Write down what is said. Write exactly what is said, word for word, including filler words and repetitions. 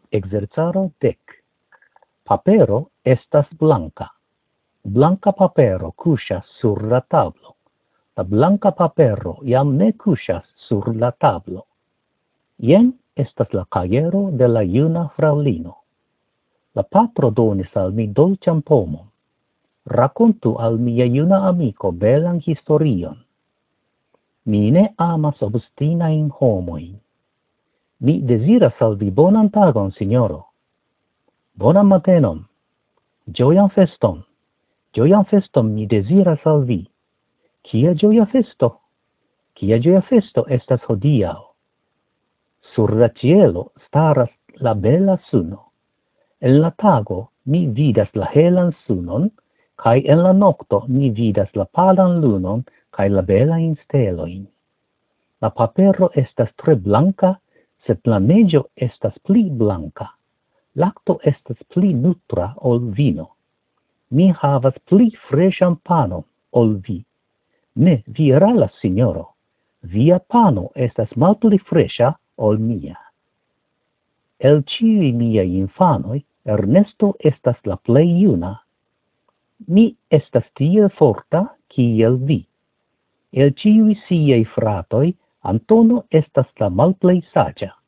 Exercaro dec. Papero estas blanca. Blanca papero kuŝas sur la tablo. La blanca papero jam ne kuŝas sur la tablo. Jen estas la kajero de la juna fraŭlino. La patro donis al mi dolĉan pomon. Rakontu al mia juna amiko belan historion. Mi ne amas obstinajn homojn. Mi deziras al vi bonan tagon, signoro. Bonan matenon. Ĝojan feston. Ĝojan feston mi deziras al vi. Kia ĝoja festo? Kia ĝoja festo estas hodiaŭ? Sur la ĉielo staras la bela suno. En la tago mi vidas la helan sunon, kaj en la nokto mi vidas la palan lunon kaj la belajn stelojn. La papero estas tre blanka, sed la neĝo estas pli blanka. Lakto estas pli nutra ol vino. Mi havas pli freŝan panon ol vi. Ne, vi eraras, signoro. Via pano estas malpli freŝa ol mia. El ĉiuj miaj infanoj, Ernesto estas la plej juna. Mi estas tiel forta kiel vi. El ĉiuj siaj fratoj, Antono estas la malplej saĝa.